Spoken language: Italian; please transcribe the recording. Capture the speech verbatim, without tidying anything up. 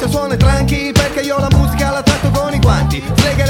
suona tranqui, perché io la musica la tratto con i guanti. Frega